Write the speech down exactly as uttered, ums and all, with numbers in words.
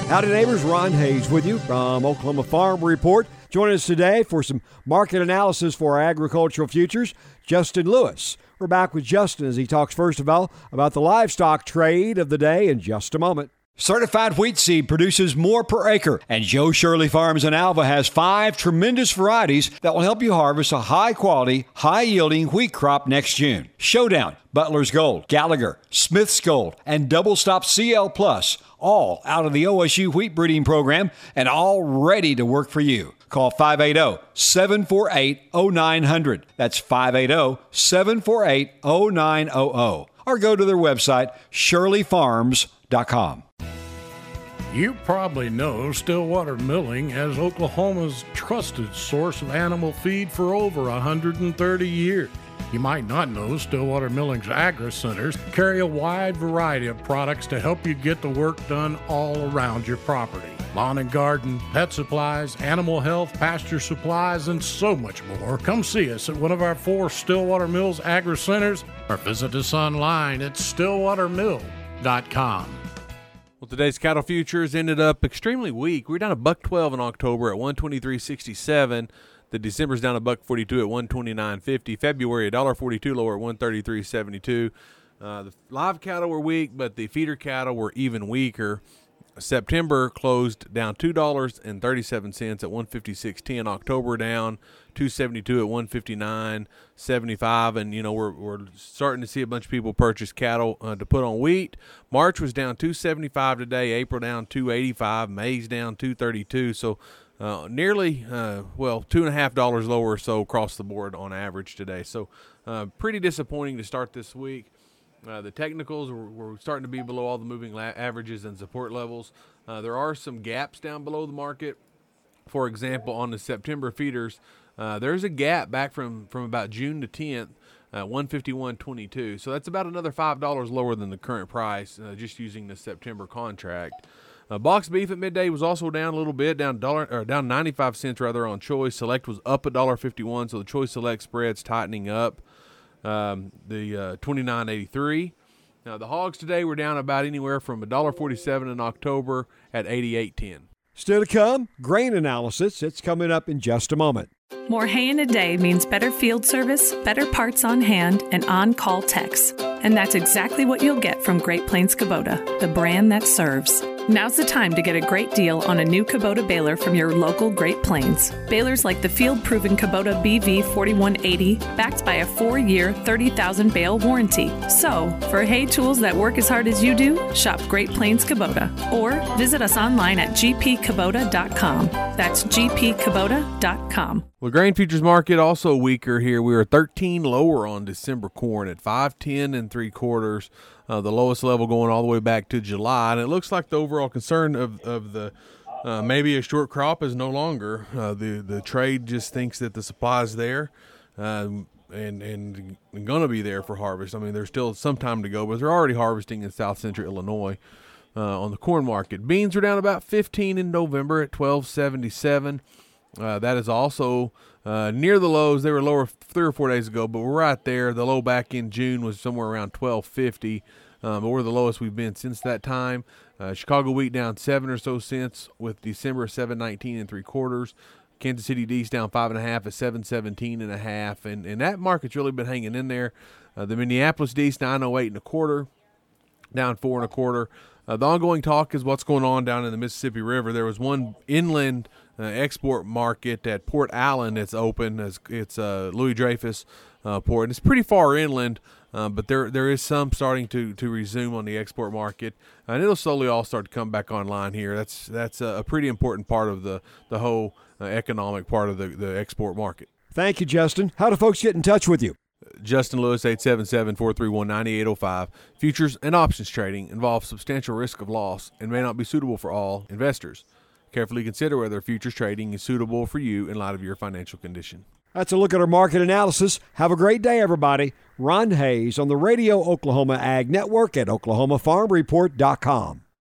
Howdy neighbors, Ron Hayes with you from Oklahoma Farm Report. Joining us today for some market analysis for our agricultural futures, Justin Lewis. We're back with Justin as he talks first of all about the livestock trade of the day in just a moment. Certified wheat seed produces more per acre, and Joe Shirley Farms in Alva has five tremendous varieties that will help you harvest a high-quality, high-yielding wheat crop next June. Showdown, Butler's Gold, Gallagher, Smith's Gold, and Double Stop C L Plus, all out of the O S U wheat breeding program and all ready to work for you. Call five eight zero, seven four eight, zero nine zero zero. That's five eight zero, seven four eight, zero nine zero zero. Or go to their website, shirley farms dot com. You probably know Stillwater Milling as Oklahoma's trusted source of animal feed for over one hundred thirty years. You might not know Stillwater Milling's agri-centers carry a wide variety of products to help you get the work done all around your property. Lawn and garden, pet supplies, animal health, pasture supplies, and so much more. Come see us at one of our four Stillwater Mills agri-centers or visit us online at stillwater mill dot com. Well, today's cattle futures ended up extremely weak. We were down a buck twelve in October at one twenty-three sixty-seven. The December's down a buck forty-two at one twenty-nine fifty. February a dollar forty-two lower at one thirty-three seventy-two. Uh, the live cattle were weak, but the feeder cattle were even weaker. September closed down two dollars and thirty-seven cents at one fifty-six ten. October down two seventy-two at one fifty-nine seventy-five, and you know we're we're starting to see a bunch of people purchase cattle uh, to put on wheat. March was down two seventy-five today. April down two eighty-five. May's down two thirty-two. So uh, nearly uh, well two and a half dollars lower or so across the board on average today. So uh, pretty disappointing to start this week. Uh, the technicals were, were starting to be below all the moving la- averages and support levels. Uh, there are some gaps down below the market. For example, on the September feeders, uh, there's a gap back from, from about June to tenth, uh, one fifty-one twenty-two. So that's about another five dollars lower than the current price, uh, just using the September contract. Uh, box beef at midday was also down a little bit, down dollar or down ninety-five cents rather on choice. Select was up a dollar fifty-one, so the choice select spread's tightening up. Um, the uh, twenty-nine eighty-three. Now the hogs today were down about anywhere from a dollar forty-seven in October at eighty-eight ten. Still to come, grain analysis. It's coming up in just a moment. More hay in a day means better field service, better parts on hand, and on-call techs. And that's exactly what you'll get from Great Plains Kubota, the brand that serves. Now's the time to get a great deal on a new Kubota baler from your local Great Plains. Balers like the field-proven Kubota B V forty-one eighty, backed by a four-year, thirty thousand bale warranty. So, for hay tools that work as hard as you do, shop Great Plains Kubota. Or visit us online at g p kubota dot com. That's g p kubota dot com. Well, grain futures market also weaker here. We were thirteen lower on December corn at five ten and three quarters. Uh, the lowest level going all the way back to July, and it looks like the overall concern of of the uh, maybe a short crop is no longer. Uh, the the trade just thinks that the supply is there, um, and and going to be there for harvest. I mean, there's still some time to go, but they're already harvesting in South Central Illinois uh, on the corn market. Beans are down about fifteen in November at twelve seventy-seven. Uh, that is also uh, near the lows. They were lower three or four days ago, but we're right there. The low back in June was somewhere around twelve fifty, um, but we're the lowest we've been since that time. Uh, Chicago wheat down seven or so cents with December seven nineteen and three quarters. Kansas City D's down five and a half at seven seventeen and a half, and and that market's really been hanging in there. Uh, the Minneapolis D's nine oh eight and a quarter, down four and a quarter. Uh, the ongoing talk is what's going on down in the Mississippi River. There was one inland uh, export market at Port Allen that's open. It's, it's uh, Louis Dreyfus uh, port, and it's pretty far inland, uh, but there there is some starting to, to resume on the export market, and it'll slowly all start to come back online here. That's that's a, a pretty important part of the, the whole uh, economic part of the, the export market. Thank you, Justin. How do folks get in touch with you? Justin Lewis, eight seven seven, four three one, nine eight zero five. Futures and options trading involves substantial risk of loss and may not be suitable for all investors. Carefully consider whether futures trading is suitable for you in light of your financial condition. That's a look at our market analysis. Have a great day, everybody. Ron Hayes on the Radio Oklahoma Ag Network at oklahoma farm report dot com.